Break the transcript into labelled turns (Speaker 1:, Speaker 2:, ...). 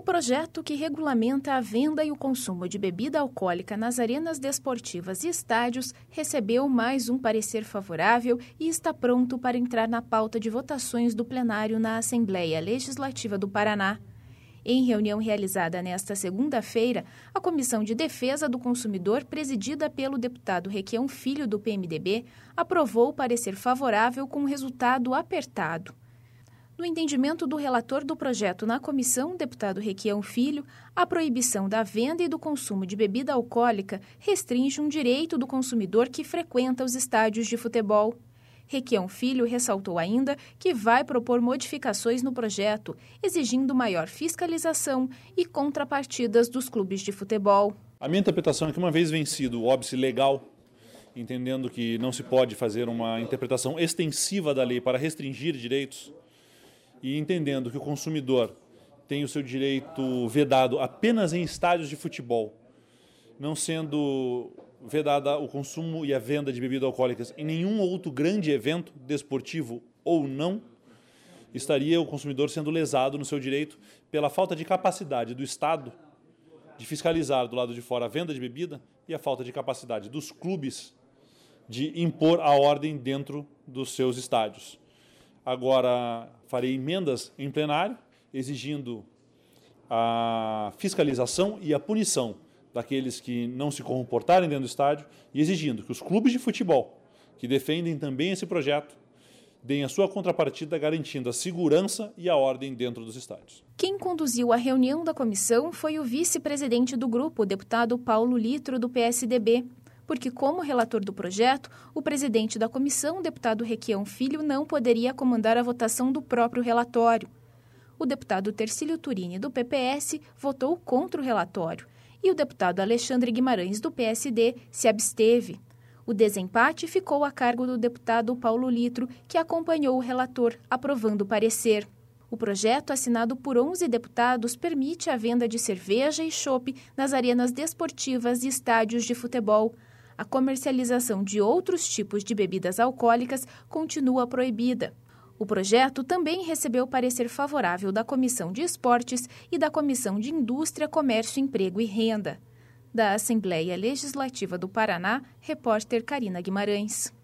Speaker 1: O projeto que regulamenta a venda e o consumo de bebida alcoólica nas arenas desportivas e estádios recebeu mais um parecer favorável e está pronto para entrar na pauta de votações do plenário na Assembleia Legislativa do Paraná. Em reunião realizada nesta segunda-feira, a Comissão de Defesa do Consumidor, presidida pelo deputado Requião Filho, do PMDB, aprovou o parecer favorável com resultado apertado. No entendimento do relator do projeto na comissão, deputado Requião Filho, a proibição da venda e do consumo de bebida alcoólica restringe um direito do consumidor que frequenta os estádios de futebol. Requião Filho ressaltou ainda que vai propor modificações no projeto, exigindo maior fiscalização e contrapartidas dos clubes de futebol.
Speaker 2: A minha interpretação é que, uma vez vencido o óbice legal, entendendo que não se pode fazer uma interpretação extensiva da lei para restringir direitos, e entendendo que o consumidor tem o seu direito vedado apenas em estádios de futebol, não sendo vedada o consumo e a venda de bebidas alcoólicas em nenhum outro grande evento, desportivo ou não, estaria o consumidor sendo lesado no seu direito pela falta de capacidade do Estado de fiscalizar do lado de fora a venda de bebida e a falta de capacidade dos clubes de impor a ordem dentro dos seus estádios. Agora, farei emendas em plenário, exigindo a fiscalização e a punição daqueles que não se comportarem dentro do estádio e exigindo que os clubes de futebol, que defendem também esse projeto, deem a sua contrapartida garantindo a segurança e a ordem dentro dos estádios.
Speaker 1: Quem conduziu a reunião da comissão foi o vice-presidente do grupo, o deputado Paulo Litro, do PSDB, porque, como relator do projeto, o presidente da comissão, o deputado Requião Filho, não poderia comandar a votação do próprio relatório. O deputado Tercílio Turini, do PPS, votou contra o relatório e o deputado Alexandre Guimarães, do PSD, se absteve. O desempate ficou a cargo do deputado Paulo Litro, que acompanhou o relator, aprovando o parecer. O projeto, assinado por 11 deputados, permite a venda de cerveja e chopp nas arenas desportivas e estádios de futebol. A comercialização de outros tipos de bebidas alcoólicas continua proibida. O projeto também recebeu parecer favorável da Comissão de Esportes e da Comissão de Indústria, Comércio, Emprego e Renda. Da Assembleia Legislativa do Paraná, repórter Carina Guimarães.